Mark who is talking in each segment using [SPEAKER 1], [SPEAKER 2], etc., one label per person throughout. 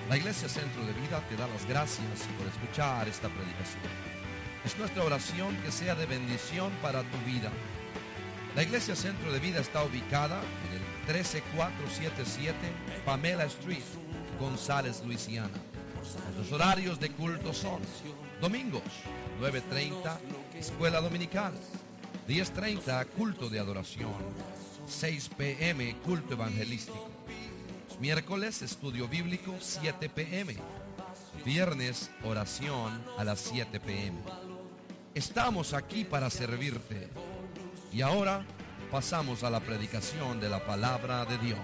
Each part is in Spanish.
[SPEAKER 1] La Iglesia Centro de Vida te da las gracias por escuchar esta predicación. Es nuestra oración que sea de bendición para tu vida. La Iglesia Centro de Vida está ubicada en el 13477 Pamela Street, González, Luisiana. Nuestros horarios de culto son: domingos 9:30, escuela dominical; 10:30, culto de adoración; 6 p.m., culto evangelístico; miércoles, estudio bíblico, 7 p.m. Viernes, oración a las 7 p.m. Estamos aquí para servirte. Y ahora pasamos a la predicación de la palabra de Dios.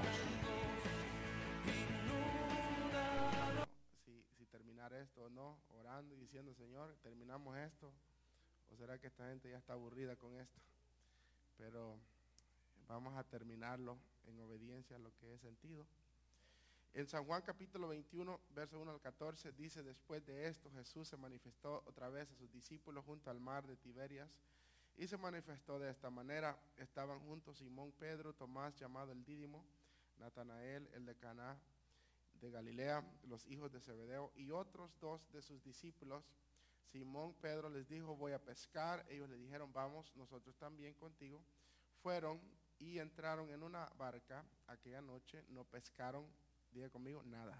[SPEAKER 2] Si terminar esto o no, orando y diciendo: Señor, terminamos esto, o será que esta gente ya está aburrida con esto. Pero vamos a terminarlo en obediencia a lo que he sentido. En San Juan capítulo 21, verso 1 al 14, dice: después de esto, Jesús se manifestó otra vez a sus discípulos junto al mar de Tiberias, y se manifestó de esta manera. Estaban juntos Simón Pedro, Tomás llamado el Dídimo, Natanael el de Caná de Galilea, los hijos de Zebedeo, y otros dos de sus discípulos. Simón Pedro les dijo: voy a pescar. Ellos le dijeron: vamos nosotros también contigo. Fueron y entraron en una barca. Aquella noche no pescaron, diga conmigo, nada.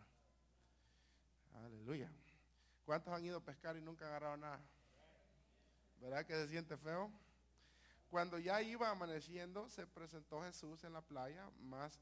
[SPEAKER 2] Aleluya. ¿Cuántos han ido a pescar y nunca han agarrado nada? ¿Verdad que se siente feo? Cuando ya iba amaneciendo, se presentó Jesús en la playa, más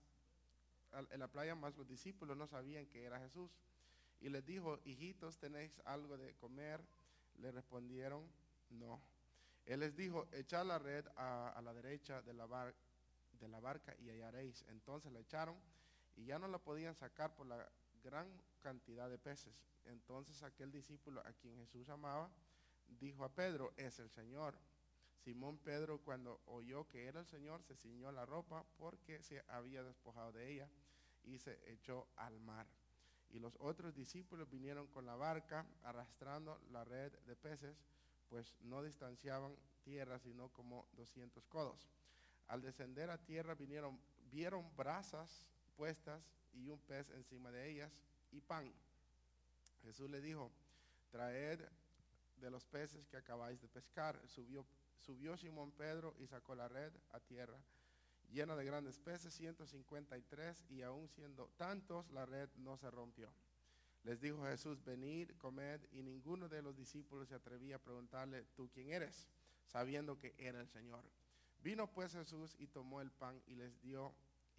[SPEAKER 2] los discípulos no sabían que era Jesús. Y les dijo: hijitos, ¿tenéis algo de comer? Le respondieron: no. Él les dijo: echad la red a la derecha de la barca y hallaréis. Entonces la echaron y ya no la podían sacar por la gran cantidad de peces. Entonces aquel discípulo a quien Jesús amaba dijo a Pedro: es el Señor. Simón Pedro, cuando oyó que era el Señor, se ciñó la ropa porque se había despojado de ella y se echó al mar. Y los otros discípulos vinieron con la barca arrastrando la red de peces, pues no distanciaban tierra sino como 200 codos. Al descender a tierra vieron brasas puestas y un pez encima de ellas y pan. Jesús le dijo: traed de los peces que acabáis de pescar. Subió Simón Pedro y sacó la red a tierra, llena de grandes peces, 153, y aún siendo tantos, la red no se rompió. Les dijo Jesús: venid, comed, y ninguno de los discípulos se atrevía a preguntarle: ¿tú quién eres?, sabiendo que era el Señor. Vino pues Jesús y tomó el pan y les dio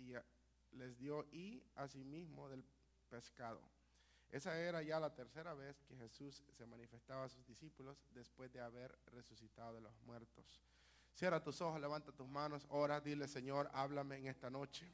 [SPEAKER 2] asimismo del pescado. Esa era ya la tercera vez que Jesús se manifestaba a sus discípulos después de haber resucitado de los muertos. Cierra tus ojos, levanta tus manos, ora, dile: Señor, háblame en esta noche.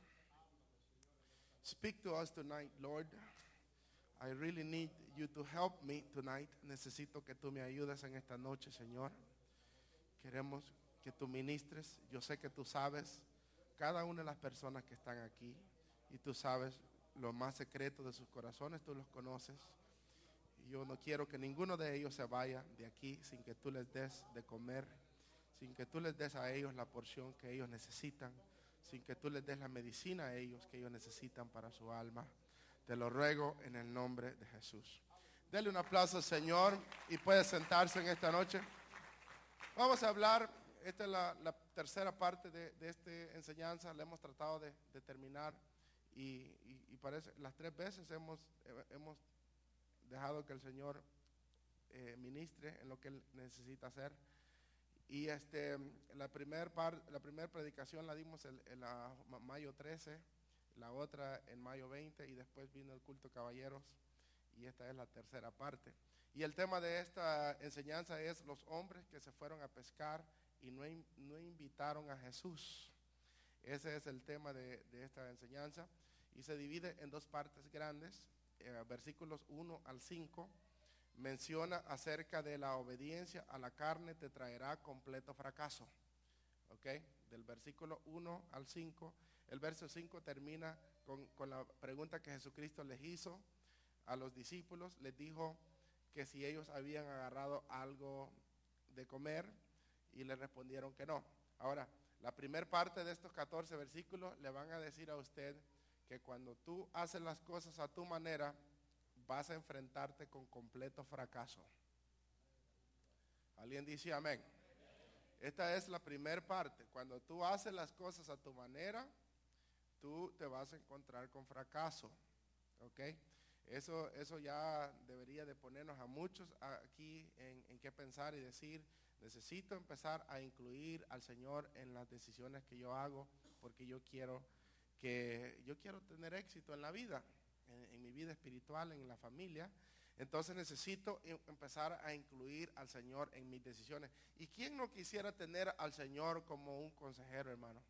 [SPEAKER 2] Speak to us tonight, Lord. I really need you to help me tonight. Necesito que tú me ayudes en esta noche, Señor. Queremos que tú ministres. Yo sé que tú sabes cada una de las personas que están aquí y tú sabes lo más secreto de sus corazones, tú los conoces. Y yo no quiero que ninguno de ellos se vaya de aquí sin que tú les des de comer, sin que tú les des a ellos la porción que ellos necesitan, sin que tú les des la medicina a ellos que ellos necesitan para su alma. Te lo ruego en el nombre de Jesús. Dele un aplauso al Señor y puede sentarse en esta noche. Vamos a hablar, esta es la tercera parte de esta enseñanza, la hemos tratado de terminar y parece las 3 veces hemos dejado que el Señor ministre en lo que Él necesita hacer. Y la primera predicación la dimos en mayo 13, la otra en mayo 20 y después vino el culto caballeros y esta es la tercera parte. Y el tema de esta enseñanza es los hombres que se fueron a pescar y no invitaron a Jesús. Ese es el tema de esta enseñanza y se divide en 2 partes grandes. Versículos 1 al 5 menciona acerca de la obediencia a la carne te traerá completo fracaso. ¿Okay? Del versículo 1 al 5, el verso 5 termina con la pregunta que Jesucristo les hizo a los discípulos. Les dijo que si ellos habían agarrado algo de comer y le respondieron que no. Ahora, la primera parte de estos 14 versículos le van a decir a usted que cuando tú haces las cosas a tu manera, vas a enfrentarte con completo fracaso. ¿Alguien dice amén? Esta es la primera parte. Cuando tú haces las cosas a tu manera, tú te vas a encontrar con fracaso. ¿Ok? Eso ya debería de ponernos a muchos aquí en qué pensar y decir, necesito empezar a incluir al Señor en las decisiones que yo hago, porque yo quiero tener éxito en la vida, en mi vida espiritual, en la familia. Entonces necesito empezar a incluir al Señor en mis decisiones. ¿Y quién no quisiera tener al Señor como un consejero, hermano?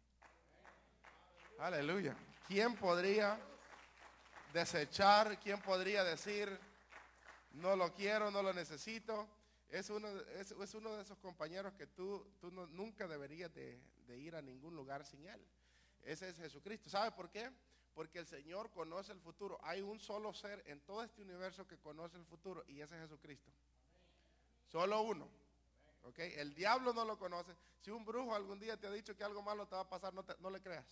[SPEAKER 2] Aleluya. ¿Quién podría desechar? ¿Quién podría decir, no lo quiero, no lo necesito? Es uno de esos compañeros que tú nunca deberías de ir a ningún lugar sin él. Ese es Jesucristo. ¿Sabe por qué? Porque el Señor conoce el futuro. Hay un solo ser en todo este universo que conoce el futuro, y ese es Jesucristo. Solo uno. ¿Ok? El diablo no lo conoce. Si un brujo algún día te ha dicho que algo malo te va a pasar, no le creas.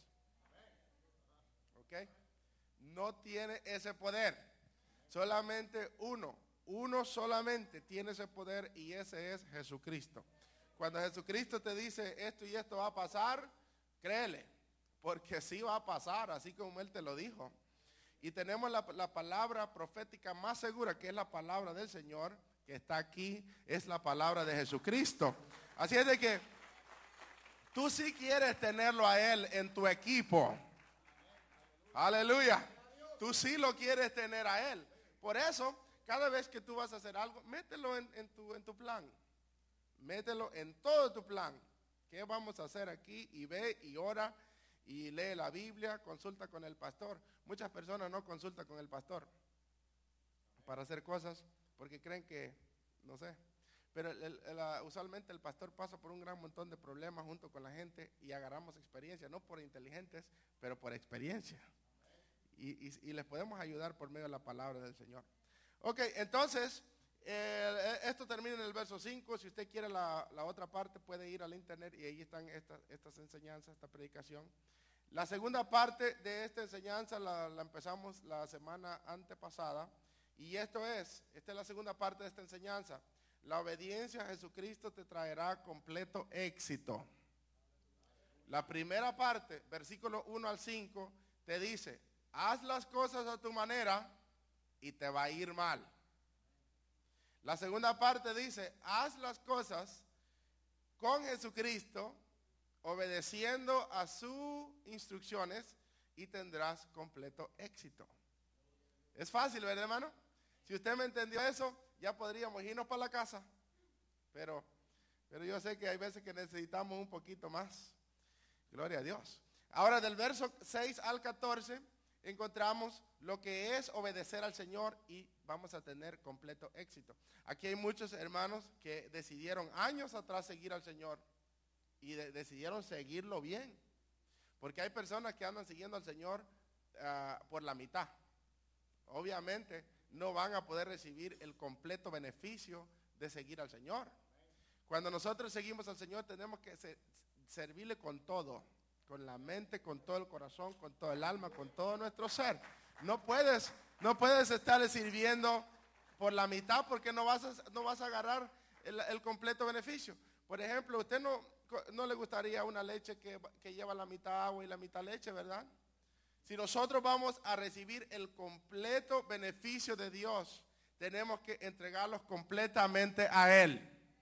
[SPEAKER 2] ¿Ok? No tiene ese poder. Solamente uno solamente tiene ese poder, y ese es Jesucristo. Cuando Jesucristo te dice esto y esto va a pasar, créele, porque sí va a pasar, así como Él te lo dijo. Y tenemos la palabra profética más segura, que es la palabra del Señor, que está aquí, es la palabra de Jesucristo. Así es de que tú sí quieres tenerlo a Él en tu equipo. Aleluya. Tú sí lo quieres tener a Él. Por eso, cada vez que tú vas a hacer algo, mételo en tu plan. Mételo en todo tu plan. ¿Qué vamos a hacer aquí? Y ve y ora y lee la Biblia, consulta con el pastor. Muchas personas no consultan con el pastor para hacer cosas porque creen que, no sé. Pero usualmente el pastor pasa por un gran montón de problemas junto con la gente y agarramos experiencia, no por inteligentes, pero por experiencia. Y les podemos ayudar por medio de la palabra del Señor. Ok, entonces, esto termina en el verso 5. Si usted quiere la otra parte, puede ir al internet y ahí están estas enseñanzas, esta predicación. La segunda parte de esta enseñanza la empezamos la semana antepasada. Y esta es la segunda parte de esta enseñanza. La obediencia a Jesucristo te traerá completo éxito. La primera parte, versículo 1 al 5, te dice, haz las cosas a tu manera y te va a ir mal. La segunda parte dice, haz las cosas con Jesucristo, obedeciendo a sus instrucciones, y tendrás completo éxito. Es fácil, ¿verdad, hermano? Si usted me entendió eso, ya podríamos irnos para la casa. Pero yo sé que hay veces que necesitamos un poquito más. Gloria a Dios. Ahora, del verso 6 al 14, encontramos lo que es obedecer al Señor y vamos a tener completo éxito. Aquí hay muchos hermanos que decidieron años atrás seguir al Señor y decidieron seguirlo bien. Porque hay personas que andan siguiendo al Señor por la mitad. Obviamente no van a poder recibir el completo beneficio de seguir al Señor. Cuando nosotros seguimos al Señor tenemos que servirle con todo, con la mente, con todo el corazón, con todo el alma, con todo nuestro ser. No puedes estar sirviendo por la mitad porque no vas a agarrar el completo beneficio. Por ejemplo, usted no le gustaría una leche que lleva la mitad agua y la mitad leche, ¿verdad? Si nosotros vamos a recibir el completo beneficio de Dios, tenemos que entregarlos completamente a Él.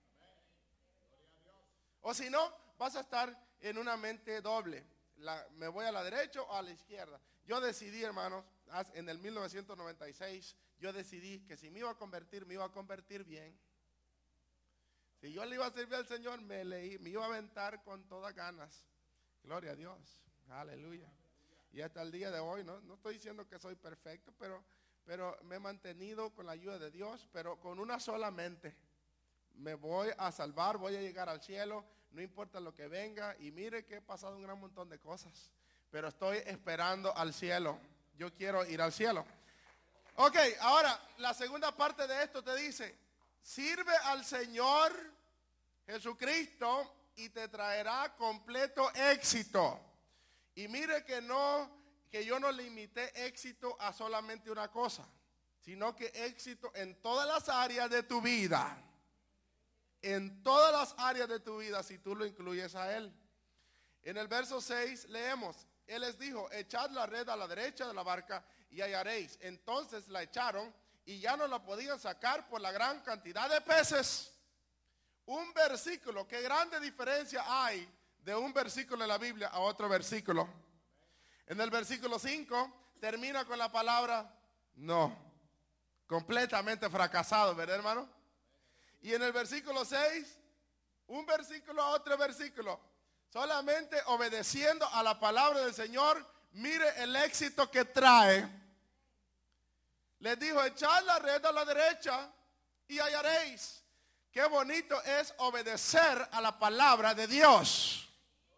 [SPEAKER 2] O si no, vas a estar en una mente doble. Me voy a la derecha o a la izquierda. Yo decidí, hermanos, en el 1996, yo decidí que si me iba a convertir bien. Si yo le iba a servir al Señor, me iba a aventar con todas ganas. Gloria a Dios. Aleluya. Y hasta el día de hoy, no estoy diciendo que soy perfecto, pero me he mantenido con la ayuda de Dios, pero con una sola mente. Me voy a salvar, voy a llegar al cielo, no importa lo que venga. Y mire que he pasado un gran montón de cosas, pero estoy esperando al cielo. Yo quiero ir al cielo. Ok, ahora la segunda parte de esto te dice, sirve al Señor Jesucristo y te traerá completo éxito. Y mire que yo no limité éxito a solamente una cosa, sino que éxito en todas las áreas de tu vida. En todas las áreas de tu vida, si tú lo incluyes a Él. En el verso 6 leemos, Él les dijo, echad la red a la derecha de la barca y hallaréis. Entonces la echaron y ya no la podían sacar por la gran cantidad de peces. Un versículo, qué grande diferencia hay de un versículo de la Biblia a otro versículo. En el versículo 5 termina con la palabra no. Completamente fracasado, ¿verdad, hermano? Y en el versículo 6, un versículo a otro versículo, solamente obedeciendo a la palabra del Señor, mire el éxito que trae. Les dijo, echad la red a la derecha y hallaréis. Qué bonito es obedecer a la palabra de Dios.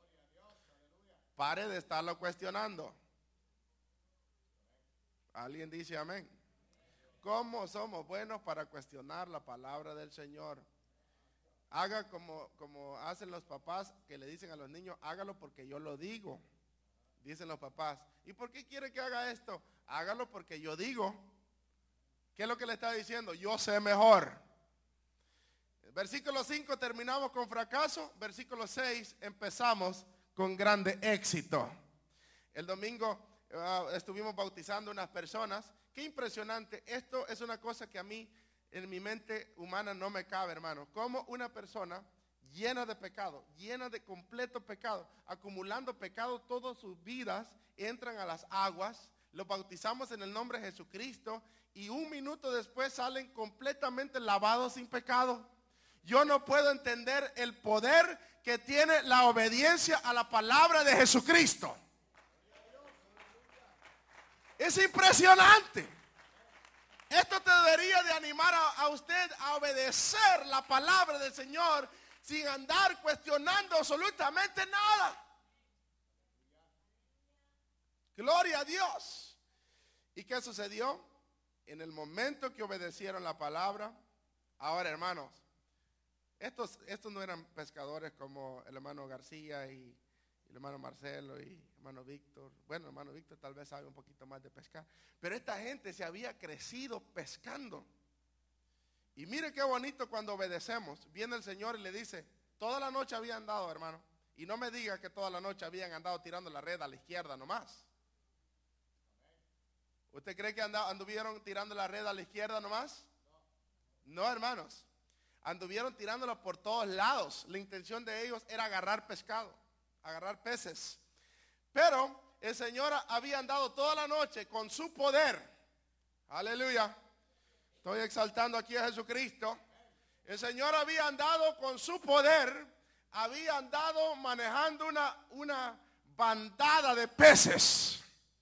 [SPEAKER 2] Pare de estarlo cuestionando. ¿Alguien dice amén? ¿Cómo somos buenos para cuestionar la palabra del Señor? Haga como hacen los papás que le dicen a los niños, hágalo porque yo lo digo. Dicen los papás, ¿y por qué quiere que haga esto? Hágalo porque yo digo. ¿Qué es lo que le está diciendo? Yo sé mejor. Versículo 5 terminamos con fracaso. Versículo 6 empezamos con grande éxito. El domingo estuvimos bautizando unas personas. Qué impresionante. Esto es una cosa que a mí en mi mente humana no me cabe, hermano. Como una persona llena de pecado, llena de completo pecado, acumulando pecado todas sus vidas, entran a las aguas, los bautizamos en el nombre de Jesucristo y un minuto después salen completamente lavados sin pecado. Yo no puedo entender el poder que tiene la obediencia a la palabra de Jesucristo. Es impresionante. Esto te debería de animar a usted a obedecer la palabra del Señor sin andar cuestionando absolutamente nada. Gloria a Dios. ¿Y qué sucedió? En el momento que obedecieron la palabra, ahora hermanos, estos no eran pescadores como el hermano García y el hermano Marcelo y el hermano Víctor. Bueno, el hermano Víctor tal vez sabe un poquito más de pescar, pero esta gente se había crecido pescando. Y mire qué bonito cuando obedecemos. Viene el Señor y le dice, toda la noche habían andado, hermano, y no me diga que toda la noche habían andado tirando la red a la izquierda nomás. ¿Usted cree que anduvieron tirando la red a la izquierda nomás? No, hermanos. Anduvieron tirándola por todos lados. La intención de ellos era agarrar pescado, agarrar peces. Pero el Señor había andado toda la noche con su poder. Aleluya. Estoy exaltando aquí a Jesucristo. El Señor había andado con su poder. Había andado manejando una bandada de peces.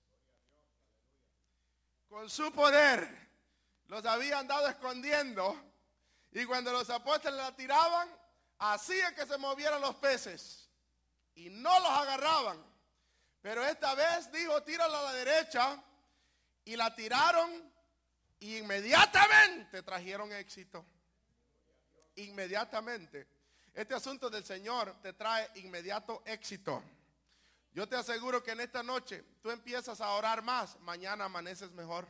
[SPEAKER 2] Con su poder. Los había andado escondiendo. Y cuando los apóstoles la tiraban, hacía que se movieran los peces. Y no los agarraban. Pero esta vez dijo, tírala a la derecha. Y la tiraron. Y inmediatamente trajeron éxito. Inmediatamente. Este asunto del Señor te trae inmediato éxito. Yo te aseguro que en esta noche tú empiezas a orar más. Mañana amaneces mejor.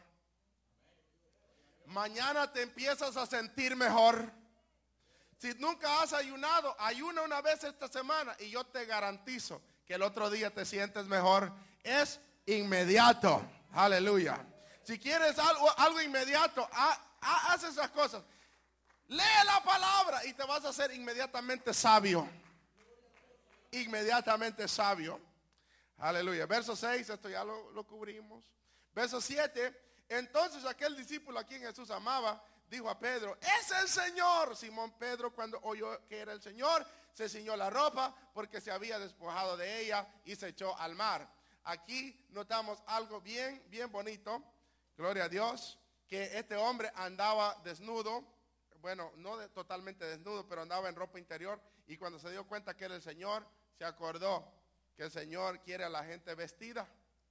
[SPEAKER 2] Mañana te empiezas a sentir mejor. Si nunca has ayunado, ayuna una vez esta semana y yo te garantizo que el otro día te sientes mejor. Es inmediato. Aleluya. Si quieres algo inmediato, haz esas cosas. Lee la palabra y te vas a hacer inmediatamente sabio. Inmediatamente sabio. Aleluya. Verso 6, esto ya lo cubrimos. Verso 7. Entonces aquel discípulo a quien Jesús amaba dijo a Pedro, es el Señor. Simón Pedro, cuando oyó que era el Señor, se ciñó la ropa porque se había despojado de ella y se echó al mar. Aquí notamos algo bien bonito, gloria a Dios, que este hombre andaba desnudo, bueno, no totalmente desnudo, pero andaba en ropa interior, y cuando se dio cuenta que era el Señor, se acordó que el Señor quiere a la gente vestida.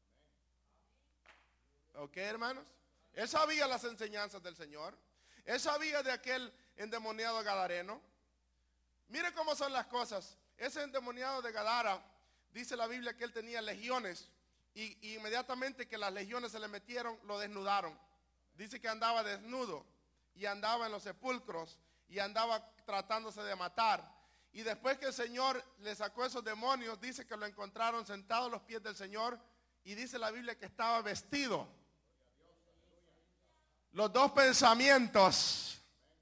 [SPEAKER 2] ¿Ok, hermanos? Él sabía las enseñanzas del Señor. Él sabía de aquel endemoniado gadareno. Mire cómo son las cosas. Ese endemoniado de Gadara, dice la Biblia que él tenía legiones. Y inmediatamente que las legiones se le metieron, lo desnudaron. Dice que andaba desnudo y andaba en los sepulcros y andaba tratándose de matar. Y después que el Señor le sacó esos demonios, dice que lo encontraron sentado a los pies del Señor y dice la Biblia que estaba vestido. Los dos pensamientos.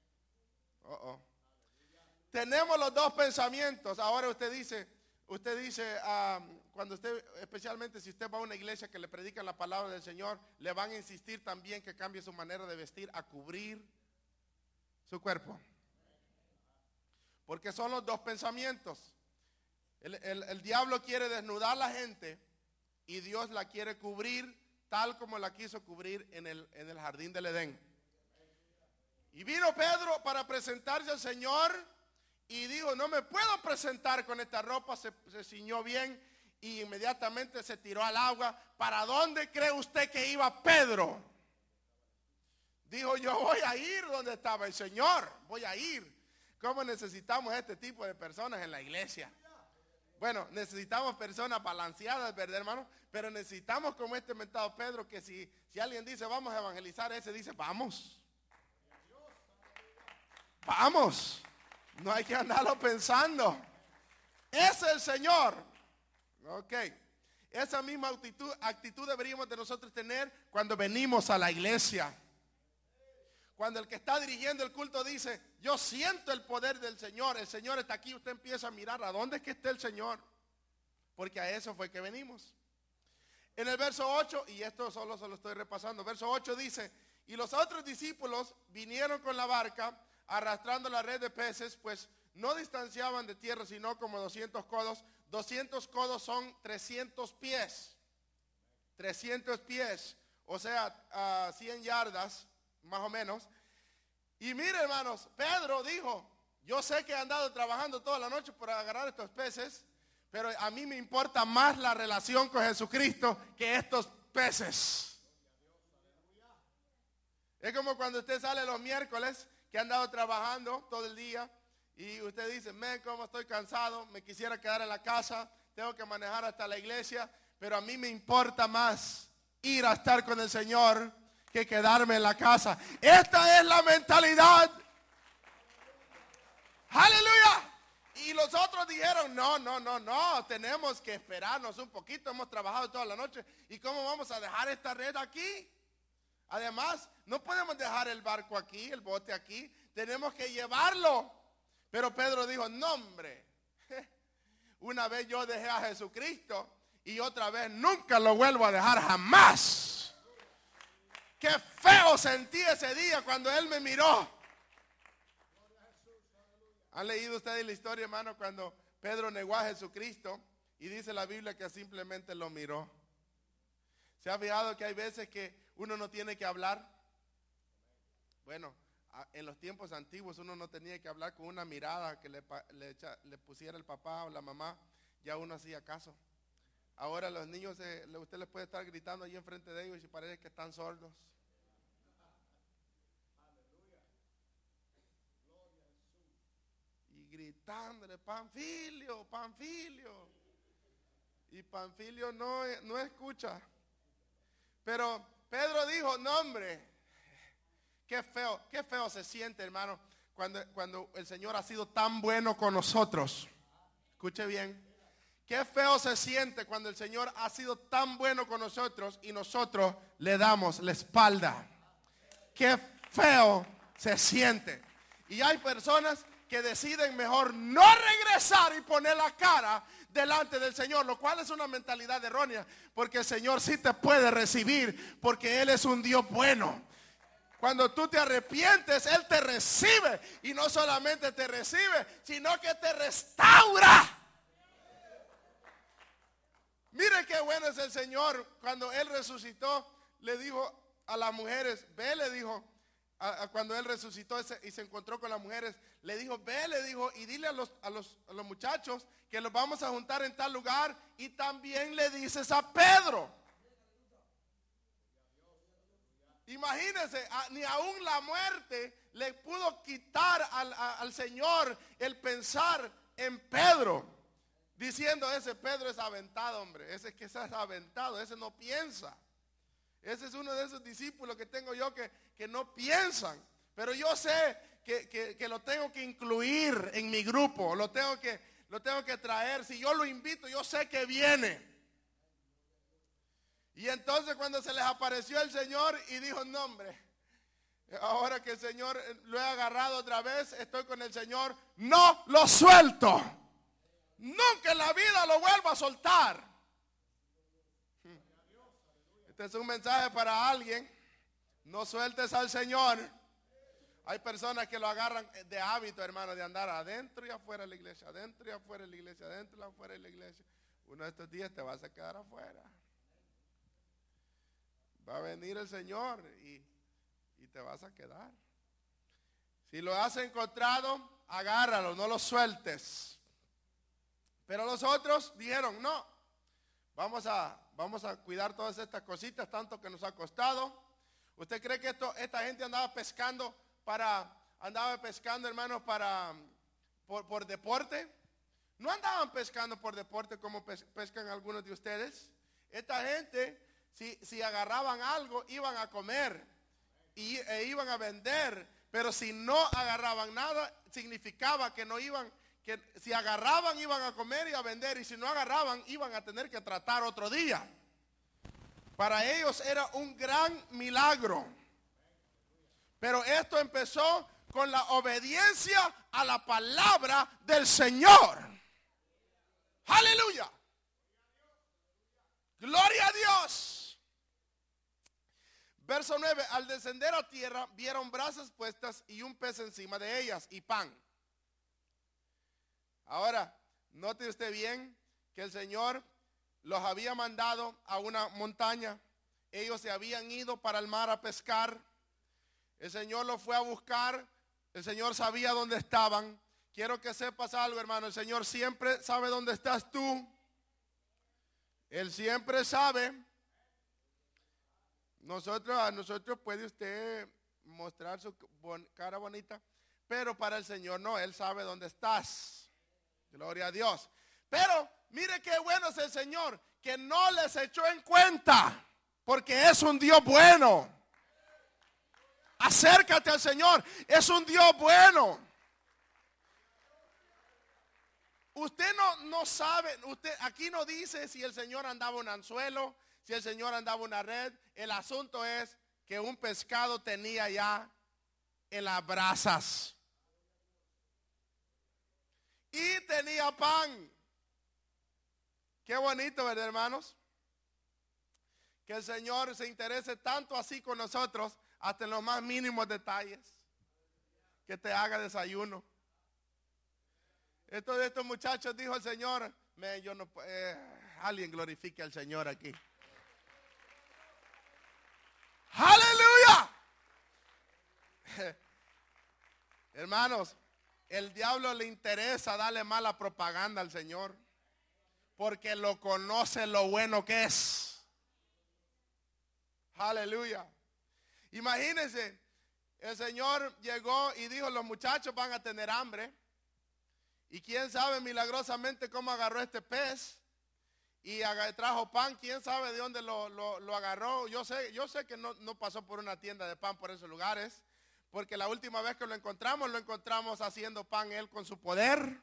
[SPEAKER 2] Tenemos los dos pensamientos. Ahora usted dice, cuando usted, especialmente si usted va a una iglesia que le predican la palabra del Señor, le van a insistir también que cambie su manera de vestir a cubrir su cuerpo. Porque son los dos pensamientos. El diablo quiere desnudar a la gente y Dios la quiere cubrir tal como la quiso cubrir en el jardín del Edén. Y vino Pedro para presentarse al Señor y dijo, no me puedo presentar con esta ropa. Se ciñó bien y inmediatamente se tiró al agua. ¿Para dónde cree usted que iba Pedro? Dijo, yo voy a ir donde estaba el Señor, voy a ir. ¿Cómo necesitamos este tipo de personas en la iglesia? Bueno, necesitamos personas balanceadas, ¿verdad, hermano? Pero necesitamos como este mentado Pedro, que si alguien dice vamos a evangelizar, ese dice vamos. Vamos. No hay que andarlo pensando. Es el Señor. Ok. Esa misma actitud deberíamos de nosotros tener cuando venimos a la iglesia. Cuando el que está dirigiendo el culto dice, yo siento el poder del Señor, el Señor está aquí, usted empieza a mirar a dónde es que está el Señor, porque a eso fue que venimos. En el verso 8, y esto solo se lo estoy repasando, verso 8 dice, y los otros discípulos vinieron con la barca arrastrando la red de peces, pues no distanciaban de tierra sino como 200 codos. 200 codos son 300 pies, 300 pies, o sea, 100 yardas. Más o menos. Y mire, hermanos, Pedro dijo, yo sé que he andado trabajando toda la noche por agarrar estos peces, pero a mí me importa más la relación con Jesucristo que estos peces. Es como cuando usted sale los miércoles, que ha andado trabajando todo el día, y usted dice, cómo estoy cansado, me quisiera quedar en la casa, tengo que manejar hasta la iglesia, pero a mí me importa más ir a estar con el Señor que quedarme en la casa. Esta es la mentalidad. Aleluya. Y los otros dijeron, no, tenemos que esperarnos un poquito, hemos trabajado toda la noche, ¿y cómo vamos a dejar esta red aquí? Además, no podemos dejar el barco aquí, el bote aquí, tenemos que llevarlo. Pero Pedro dijo, no hombre, una vez yo dejé a Jesucristo y otra vez nunca lo vuelvo a dejar jamás. Qué feo sentí ese día cuando él me miró. ¿Han leído ustedes la historia, hermano, cuando Pedro negó a Jesucristo y dice la Biblia que simplemente lo miró? ¿Se ha fijado que hay veces que uno no tiene que hablar? Bueno, en los tiempos antiguos uno no tenía que hablar con una mirada que le pusiera el papá o la mamá, ya uno hacía caso. Ahora los niños, usted les puede estar gritando ahí enfrente de ellos y parece que están sordos. Y gritándole, Panfilio, Panfilio. Y Panfilio no escucha. Pero Pedro dijo, no hombre, qué feo se siente, hermano, cuando el Señor ha sido tan bueno con nosotros. Escuche bien. Qué feo se siente cuando el Señor ha sido tan bueno con nosotros y nosotros le damos la espalda. Qué feo se siente. Y hay personas que deciden mejor no regresar y poner la cara delante del Señor, lo cual es una mentalidad errónea, porque el Señor sí te puede recibir, porque Él es un Dios bueno. Cuando tú te arrepientes, Él te recibe, y no solamente te recibe, sino que te restaura. Mire qué bueno es el Señor. Cuando Él resucitó, le dijo a las mujeres, ve, le dijo, cuando Él resucitó y se encontró con las mujeres, le dijo, ve, le dijo, y dile a los muchachos que los vamos a juntar en tal lugar, y también le dices a Pedro. Imagínense, ni aún la muerte le pudo quitar al Señor el pensar en Pedro. Diciendo, ese Pedro es aventado, hombre. Ese que es aventado, ese no piensa. Ese es uno de esos discípulos que tengo yo que no piensan. Pero yo sé que lo tengo que incluir en mi grupo. Lo tengo que traer. Si yo lo invito, yo sé que viene. Y entonces cuando se les apareció el Señor y dijo, no hombre, ahora que el Señor lo he agarrado otra vez, estoy con el Señor, no lo suelto. Nunca en la vida lo vuelvo a soltar. Este es un mensaje para alguien. No sueltes al Señor. Hay personas que lo agarran de hábito, hermano, de andar adentro y afuera de la iglesia, adentro y afuera de la iglesia, adentro y afuera de la iglesia. Uno de estos días te vas a quedar afuera. Va a venir el Señor y te vas a quedar. Si lo has encontrado, agárralo, no lo sueltes. Pero los otros dijeron, no, vamos a cuidar todas estas cositas, tanto que nos ha costado. ¿Usted cree que esta gente andaba pescando, hermanos, por deporte? No andaban pescando por deporte como pescan algunos de ustedes. Esta gente, si agarraban algo, iban a comer e iban a vender. Pero si no agarraban nada, significaba que no iban, que si agarraban iban a comer y a vender, y si no agarraban iban a tener que tratar otro día. Para ellos era un gran milagro. Pero esto empezó con la obediencia a la palabra del Señor. Aleluya. Gloria a Dios. Verso 9, al descender a tierra vieron brasas puestas y un pez encima de ellas y pan. Ahora, note usted bien que el Señor los había mandado a una montaña. Ellos se habían ido para el mar a pescar. El Señor los fue a buscar. El Señor sabía dónde estaban. Quiero que sepas algo, hermano. El Señor siempre sabe dónde estás tú. Él siempre sabe. A nosotros puede usted mostrar su cara bonita, pero para el Señor no. Él sabe dónde estás. Gloria a Dios. Pero mire qué bueno es el Señor, que no les echó en cuenta, porque es un Dios bueno. Acércate al Señor, es un Dios bueno. Usted no sabe, usted aquí no dice si el Señor andaba un anzuelo, si el Señor andaba una red. El asunto es que un pescado tenía ya en las brasas. Y tenía pan. Qué bonito, ¿verdad, hermanos? Que el Señor se interese tanto así con nosotros, hasta en los más mínimos detalles. Que te haga desayuno. Estos muchachos, dijo el Señor, alguien glorifique al Señor aquí. ¡Aleluya! Hermanos, el diablo le interesa darle mala propaganda al Señor, porque lo conoce lo bueno que es. Aleluya. Imagínense, el Señor llegó y dijo, los muchachos van a tener hambre. Y quién sabe milagrosamente cómo agarró este pez y trajo pan. Quién sabe de dónde lo agarró. Yo sé que no pasó por una tienda de pan por esos lugares, porque la última vez que lo encontramos haciendo pan él con su poder.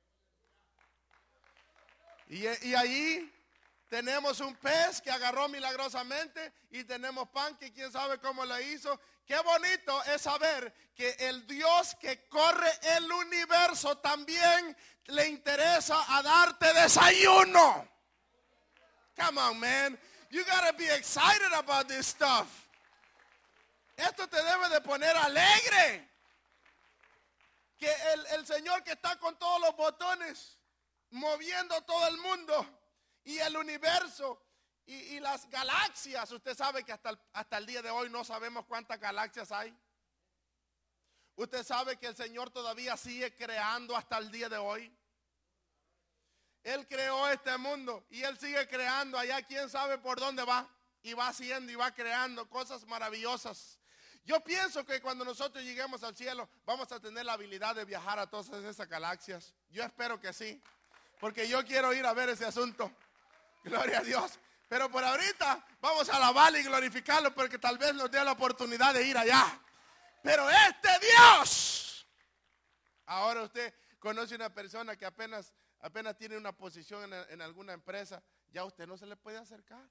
[SPEAKER 2] Y ahí tenemos un pez que agarró milagrosamente y tenemos pan que quién sabe cómo lo hizo. Qué bonito es saber que el Dios que corre el universo también le interesa a darte desayuno. Come on, man. You gotta be excited about this stuff. Esto te debe de poner alegre. Que el Señor que está con todos los botones, moviendo todo el mundo y el universo y las galaxias. Usted sabe que hasta el día de hoy no sabemos cuántas galaxias hay. Usted sabe que el Señor todavía sigue creando hasta el día de hoy. Él creó este mundo y Él sigue creando allá. Quién sabe por dónde va. Y va haciendo y va creando cosas maravillosas. Yo pienso que cuando nosotros lleguemos al cielo vamos a tener la habilidad de viajar a todas esas galaxias. Yo espero que sí, porque yo quiero ir a ver ese asunto. Gloria a Dios. Pero por ahorita vamos a alabarle y glorificarlo porque tal vez nos dé la oportunidad de ir allá. Pero este Dios. Ahora usted conoce una persona que apenas tiene una posición en alguna empresa, ya usted no se le puede acercar.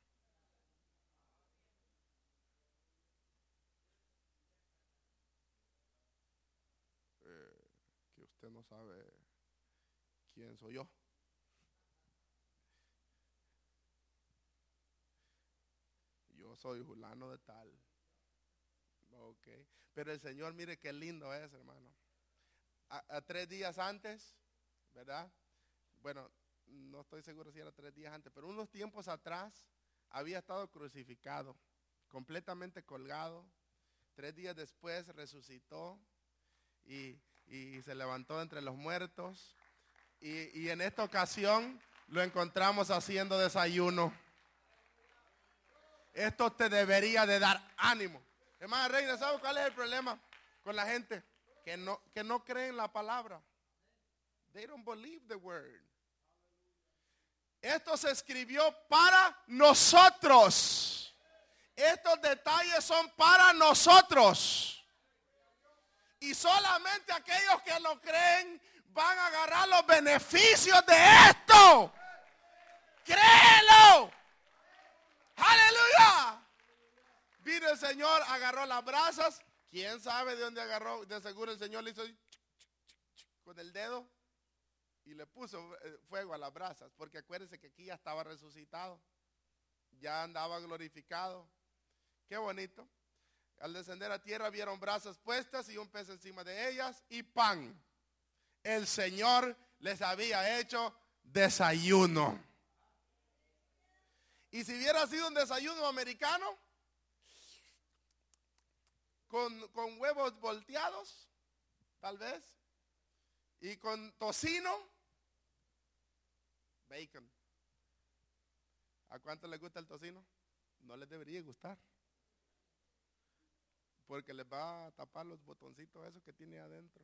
[SPEAKER 2] Que usted no sabe quién soy yo. Yo soy fulano de tal. Ok. Pero el Señor, mire qué lindo es, hermano. A 3 días antes, ¿verdad? Bueno, no estoy seguro si era 3 días antes, pero unos tiempos atrás había estado crucificado, completamente colgado. 3 días después resucitó y se levantó entre los muertos. Y en esta ocasión lo encontramos haciendo desayuno. Esto te debería de dar ánimo. Hermana Reina, ¿sabe cuál es el problema con la gente? Que no creen la palabra. They don't believe the word. Esto se escribió para nosotros. Estos detalles son para nosotros. Y solamente aquellos que lo creen van a agarrar los beneficios de esto. Créelo. Aleluya. Vino el Señor, agarró las brasas. ¿Quién sabe de dónde agarró? De seguro el Señor le hizo con el dedo y le puso fuego a las brasas. Porque acuérdense que aquí ya estaba resucitado. Ya andaba glorificado. Qué bonito. Al descender a tierra vieron brasas puestas y un pez encima de ellas y pan. El Señor les había hecho desayuno. Y si hubiera sido un desayuno americano, con huevos volteados, tal vez, y con tocino, bacon. ¿A cuánto les gusta el tocino? No les debería gustar, porque les va a tapar los botoncitos esos que tiene adentro.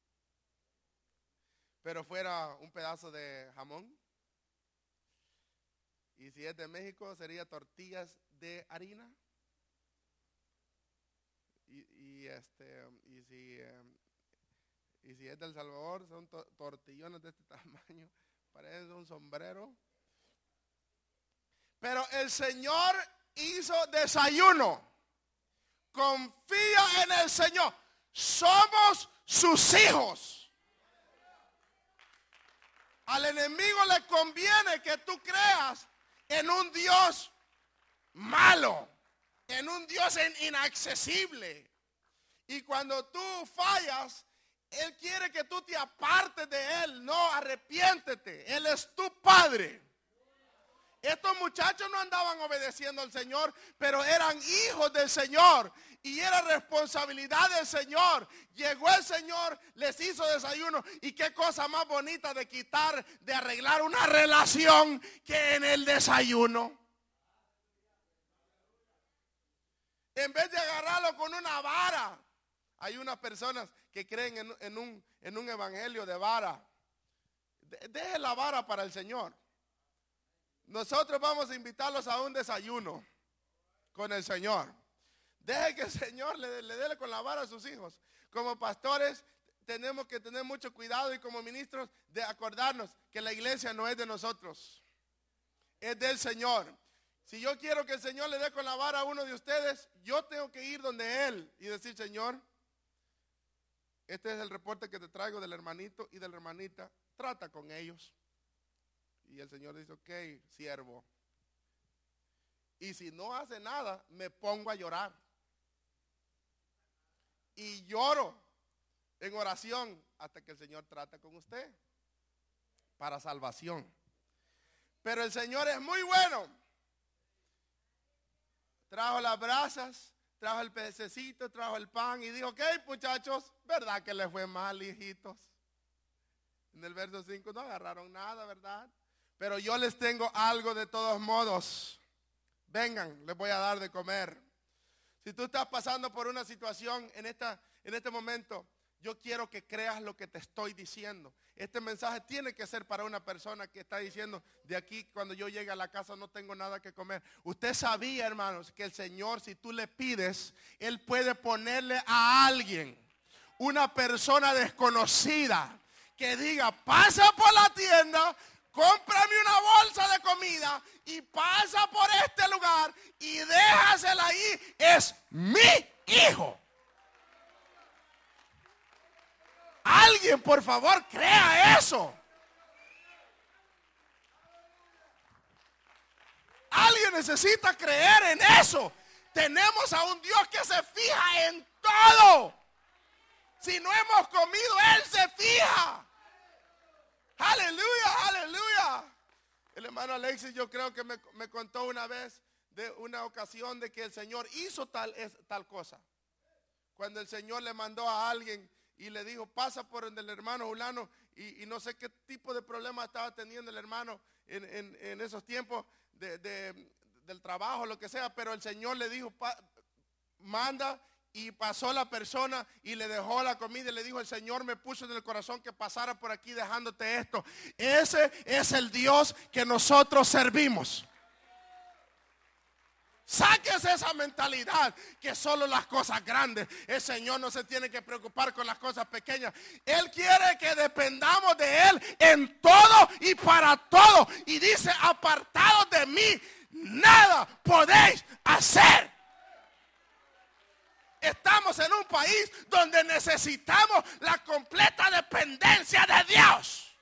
[SPEAKER 2] Pero fuera un pedazo de jamón. Y si es de México, sería tortillas de harina. Y si es del Salvador, son tortillones de este tamaño. Parece un sombrero. Pero el Señor hizo desayuno. Confía en el Señor. Somos sus hijos. Al enemigo le conviene que tú creas en un Dios malo, en un Dios inaccesible. Y cuando tú fallas, Él quiere que tú te apartes de Él. No, arrepiéntete. Él es tu Padre. Estos muchachos no andaban obedeciendo al Señor, pero eran hijos del Señor. Y era responsabilidad del Señor. Llegó el Señor, les hizo desayuno. Y qué cosa más bonita de arreglar una relación que en el desayuno. En vez de agarrarlo con una vara. Hay unas personas que creen en un evangelio de vara. Deje la vara para el Señor. Nosotros vamos a invitarlos a un desayuno con el Señor. Deje que el Señor le dé con la vara a sus hijos. Como pastores tenemos que tener mucho cuidado y como ministros de acordarnos que la iglesia no es de nosotros. Es del Señor. Si yo quiero que el Señor le dé con la vara a uno de ustedes, yo tengo que ir donde Él y decir, Señor, este es el reporte que te traigo del hermanito y de la hermanita. Trata con ellos. Y el Señor dice, ok, siervo. Y si no hace nada, me pongo a llorar. Y lloro en oración hasta que el Señor trata con usted para salvación. Pero el Señor es muy bueno. Trajo las brasas, trajo el pececito, trajo el pan y dijo, ok, muchachos, ¿verdad que les fue mal, hijitos? En el verso 5 no agarraron nada, ¿verdad? Pero yo les tengo algo de todos modos. Vengan, les voy a dar de comer. Si tú estás pasando por una situación en este momento, Yo quiero que creas lo que te estoy diciendo. Este mensaje tiene que ser para una persona que está diciendo, de aquí cuando yo llegue a la casa no tengo nada que comer. Usted sabía, hermanos, que el Señor, si tú le pides, Él puede ponerle a alguien, una persona desconocida, que diga, pasa por la tienda, cómprame una bolsa de comida y pasa por este lugar y déjasela ahí. Es mi hijo. Alguien, por favor, crea eso. Alguien necesita creer en eso. Tenemos a un Dios que se fija en todo. Si no hemos comido, Él se fija. Aleluya, aleluya. El hermano Alexis, yo creo que me contó una vez de una ocasión de que el Señor hizo tal cosa. Cuando el Señor le mandó a alguien y le dijo, pasa por el hermano Julano, y no sé qué tipo de problema estaba teniendo el hermano en esos tiempos del trabajo, lo que sea, pero el Señor le dijo, manda, y pasó la persona y le dejó la comida y le dijo, el Señor me puso en el corazón que pasara por aquí dejándote esto. Ese es el Dios que nosotros servimos. Sáquese esa mentalidad que solo las cosas grandes. El Señor no se tiene que preocupar con las cosas pequeñas. Él quiere que dependamos de Él en todo y para todo. Y dice, apartados de mí, nada podéis hacer. Estamos en un país donde necesitamos la completa dependencia de Dios.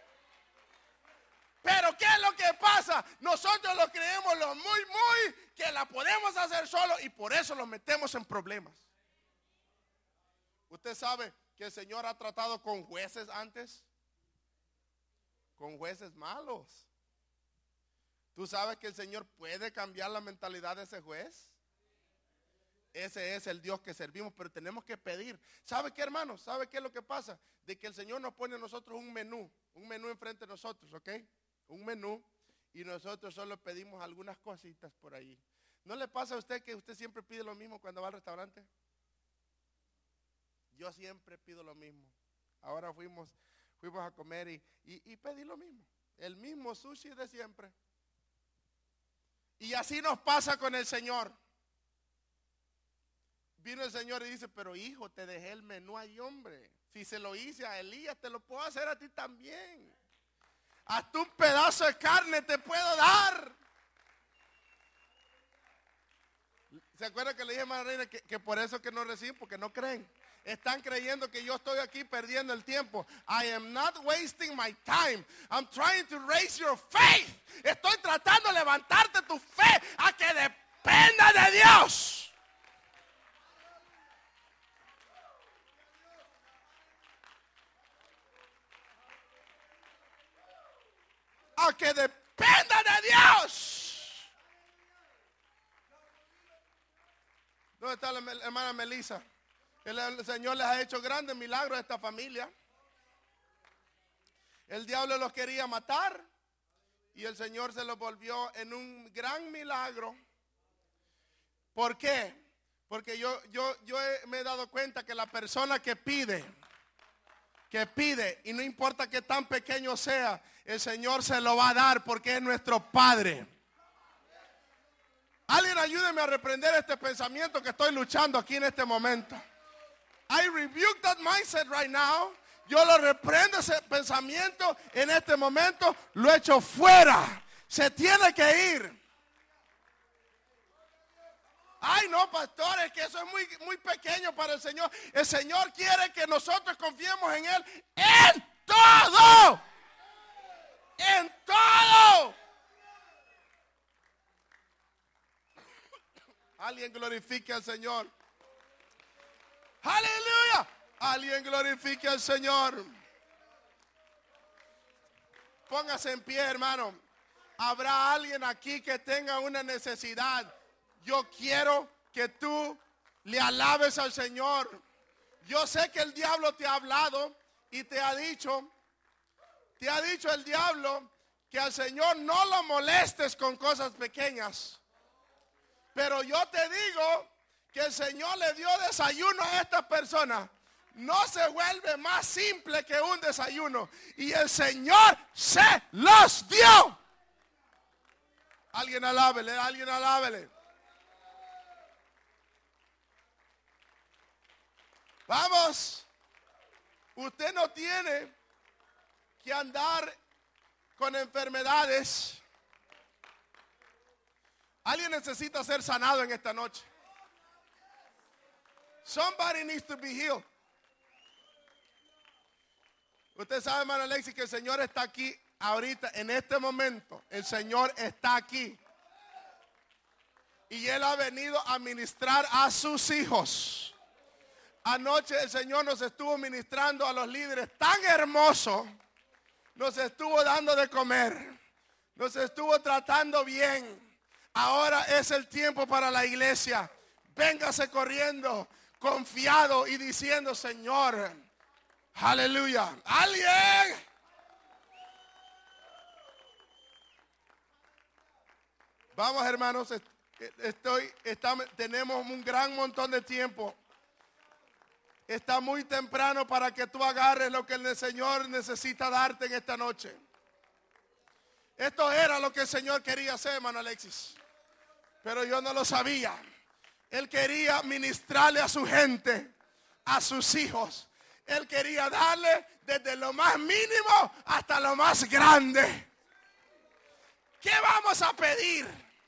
[SPEAKER 2] Pero ¿qué es lo que pasa? Nosotros lo creemos lo muy, que la podemos hacer solo y por eso nos metemos en problemas. Usted sabe que el Señor ha tratado con jueces antes, con jueces malos. ¿Tú sabes que el Señor puede cambiar la mentalidad de ese juez? Ese es el Dios que servimos, pero tenemos que pedir. ¿Sabe qué, hermanos? ¿Sabe qué es lo que pasa? De que el Señor nos pone a nosotros un menú enfrente de nosotros, ¿ok? Un menú, y nosotros solo pedimos algunas cositas por ahí. ¿No le pasa a usted que usted siempre pide lo mismo cuando va al restaurante? Yo siempre pido lo mismo. Ahora fuimos a comer y pedí lo mismo. El mismo sushi de siempre. Y así nos pasa con el Señor. Vino el Señor y dice, pero hijo, te dejé el menú ahí, hombre. Si se lo hice a Elías, te lo puedo hacer a ti también. Hasta un pedazo de carne te puedo dar. ¿Se acuerdan que le dije a María Reina que por eso que no reciben? Porque no creen. Están creyendo que yo estoy aquí perdiendo el tiempo. I am not wasting my time. I'm trying to raise your faith. Estoy tratando de levantarte tu fe a que dependa de Dios. A que dependa de Dios. ¿Dónde está la hermana Melissa? El Señor les ha hecho grandes milagros a esta familia. El diablo los quería matar y el Señor se los volvió en un gran milagro. ¿Por qué? Porque yo me he dado cuenta que la persona que pide, y no importa que tan pequeño sea, el Señor se lo va a dar porque es nuestro Padre. Alguien ayúdeme a reprender este pensamiento que estoy luchando aquí en este momento. I rebuke that mindset right now. Yo lo reprendo ese pensamiento en este momento, lo echo fuera. Se tiene que ir. Ay, no, pastores, que eso es muy pequeño para el Señor. El Señor quiere que nosotros confiemos en Él en todo. En todo. Alguien glorifique al Señor. Aleluya. Alguien glorifique al Señor. Póngase en pie, hermano. Habrá alguien aquí que tenga una necesidad. Yo quiero que tú le alabes al Señor. Yo sé que el diablo te ha hablado y te ha dicho el diablo que al Señor no lo molestes con cosas pequeñas. Pero yo te digo que el Señor le dio desayuno a esta persona no se vuelve más simple que un desayuno. Y el Señor se los dio. Alguien alábele, alguien alábele. Vamos. Usted no tiene que andar con enfermedades. Alguien necesita ser sanado en esta noche. Somebody needs to be healed. Usted sabe, hermano Alexis, que el Señor está aquí ahorita, en este momento. El Señor está aquí. Y Él ha venido a ministrar a sus hijos. Anoche el Señor nos estuvo ministrando a los líderes tan hermoso. Nos estuvo dando de comer. Nos estuvo tratando bien. Ahora es el tiempo para la iglesia. Véngase corriendo, confiado y diciendo: Señor, aleluya. ¿Alguien? Vamos, hermanos, tenemos un gran montón de tiempo. Está muy temprano para que tú agarres lo que el Señor necesita darte en esta noche. Esto era lo que el Señor quería hacer, hermano Alexis. Pero yo no lo sabía. Él quería ministrarle a su gente, a sus hijos. Él quería darle desde lo más mínimo hasta lo más grande. ¿Qué vamos a pedir?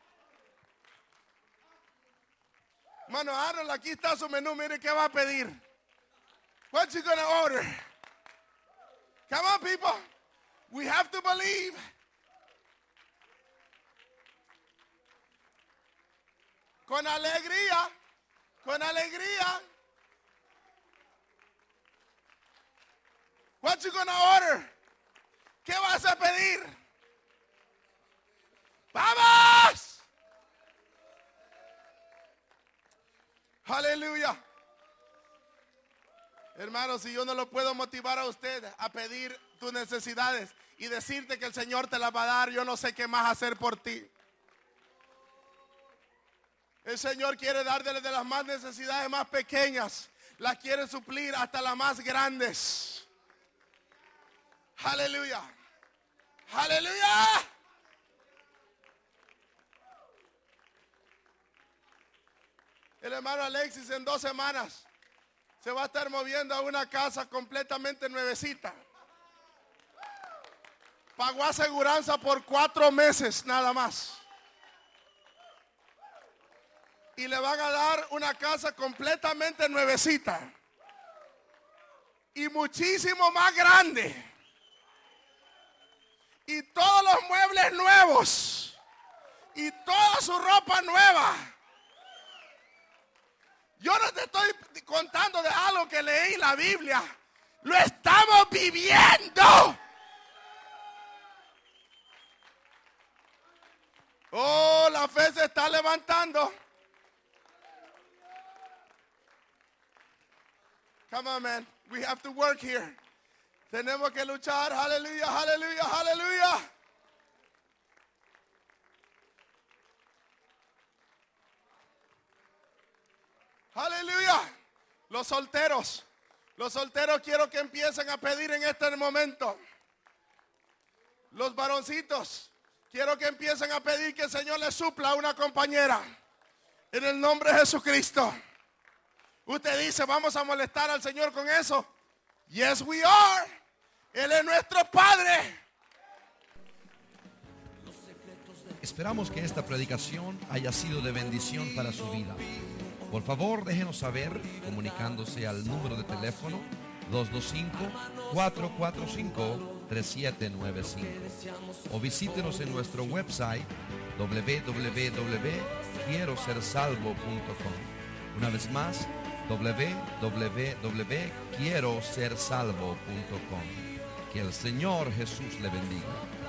[SPEAKER 2] Hermano Arnold, aquí está su menú. Mire qué va a pedir. What you gonna order? Come on, people. We have to believe. Con alegría. Con alegría. What you gonna order? ¿Qué vas a pedir? ¡Vamos! Aleluya. Hermano, si yo no lo puedo motivar a usted a pedir tus necesidades y decirte que el Señor te las va a dar, yo no sé qué más hacer por ti. El Señor quiere darte desde las más necesidades más pequeñas, las quiere suplir hasta las más grandes. Aleluya. Aleluya. El hermano Alexis en 2 semanas se va a estar moviendo a una casa completamente nuevecita. Pagó aseguranza por 4 meses nada más. Y le van a dar una casa completamente nuevecita. Y muchísimo más grande. Y todos los muebles nuevos. Y toda su ropa nueva. Yo no te estoy contando de algo que leí en la Biblia. Lo estamos viviendo. Oh, la fe se está levantando. Come on, man. We have to work here. Tenemos que luchar. Aleluya, aleluya, aleluya. Aleluya. Los solteros quiero que empiecen a pedir en este momento. Los varoncitos, quiero que empiecen a pedir que el Señor les supla a una compañera. En el nombre de Jesucristo. Usted dice, vamos a molestar al Señor con eso. Yes, we are. Él es nuestro Padre.
[SPEAKER 1] Esperamos que esta predicación haya sido de bendición para su vida. Por favor, déjenos saber comunicándose al número de teléfono 225-445-3795 o visítenos en nuestro website www.quierosersalvo.com. Una vez más, www.quierosersalvo.com. Que el Señor Jesús le bendiga.